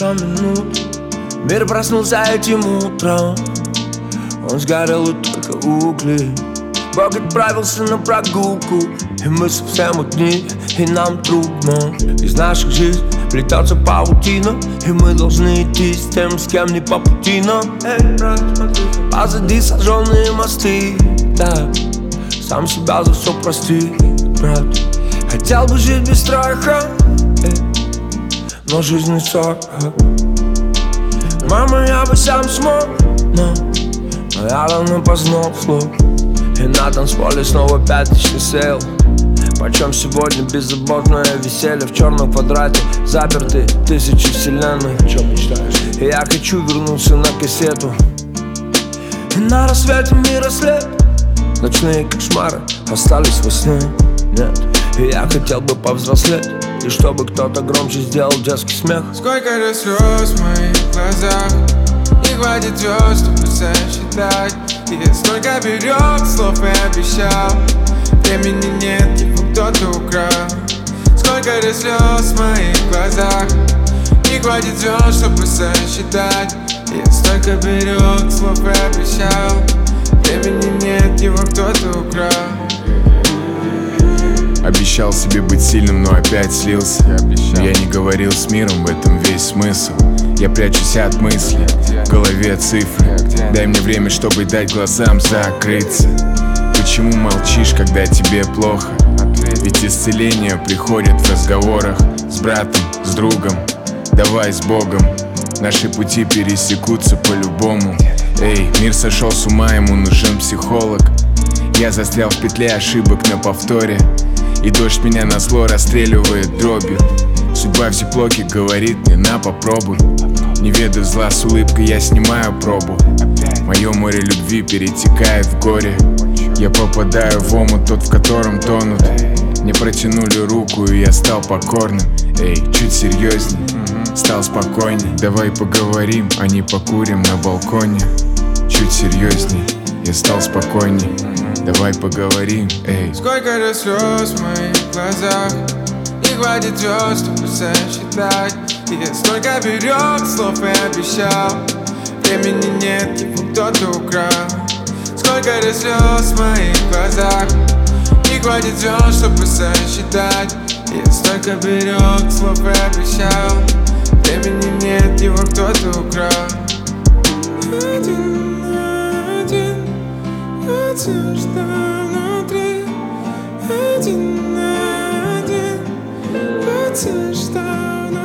прошла минута, мир проснулся этим утром. Он сгорел и только угли. Бог отправился на прогулку, и мы совсем одни, и нам трудно. Из наших жизней плетется паутина, и мы должны идти с тем, с кем не по пути нам. Эй, брат, смотри, позади сожженные мосты. Да, сам себя за все прости, брат. Хотел бы жить без страха, но жизнь не ссора. Мама, я бы сам смог, но я давно познал слов. И на танцполе снова 5000 сел. Почем сегодня беззаботное веселье в черном квадрате, заперты тысячи вселенных. Чё мечтаешь? И я хочу вернуться на кассету. И на рассвете мира след. Ночные кошмары остались во сне. Нет, и я хотел бы повзрослеть, и чтобы кто-то громче сделал детский смех. Сколько же слез в моих глазах, не хватит звезд, чтобы сосчитать. И столько берег слов и обещал, времени нет, его кто-то украл. Сколько же слез в моих глазах, не хватит звезд, чтобы сосчитать. И столько берег слов и обещал, времени нет, его кто-то украл. Обещал себе быть сильным, но опять слился. Но я не говорил с миром, в этом весь смысл. Я прячусь от мыслей, в голове цифры. Дай мне время, чтобы дать глазам закрыться. Почему молчишь, когда тебе плохо? Ведь исцеление приходит в разговорах с братом, с другом. Давай с Богом, наши пути пересекутся по-любому. Эй, мир сошел с ума, ему нужен психолог. Я застрял в петле ошибок на повторе, и дождь меня назло расстреливает дробью. Судьба все плохи говорит мне: на, попробуй. Не ведаю зла, с улыбкой я снимаю пробу. Мое море любви перетекает в горе. Я попадаю в омут, тот, в котором тонут. Мне протянули руку, и я стал покорным. Эй, чуть серьезней, стал спокойней. Давай поговорим, а не покурим на балконе. Чуть серьезней, я стал спокойней. Давай поговорим, эй. Сколько же слез в моих глазах, не хватит звезд, чтобы сосчитать. И столько берег слов и обещал, времени нет, его кто-то украл. Сколько же слез в моих глазах, не хватит звезд, чтобы сосчитать. И столько берег слов и обещал, времени нет, его кто-то украл. Один на один, вот все, что внутри. Один на один, вот все, что внутри.